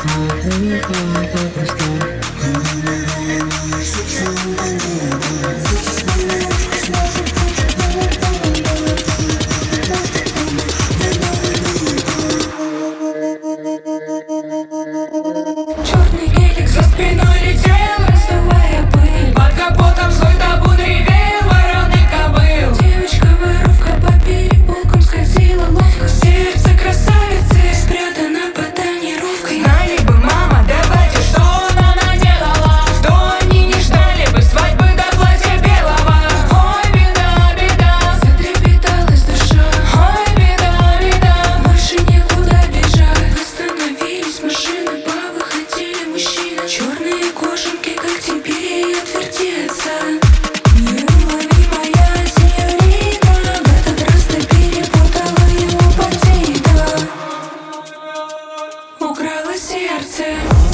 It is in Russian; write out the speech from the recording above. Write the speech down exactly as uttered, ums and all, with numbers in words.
Черный гелик за спиной летел, раздувая пыль. Под капотом свой табун ревел вороный кобыл. Девочка-воровка по переулкам скользила ловко. Сердце красавицы спрятано под тонировкой. Знали бы, мама, да батя, что она наделала, что они не ждали бы свадьбы до платья белого. Ой, беда, беда, затрепеталась душа. Ой, беда, беда, больше некуда бежать. Остановились машины, повыходили мужчины. Черные кожанки, как теперь отвертеться. Неуловимая сеньорита в этот раз ты перепутала его ботинка. Украла сердце.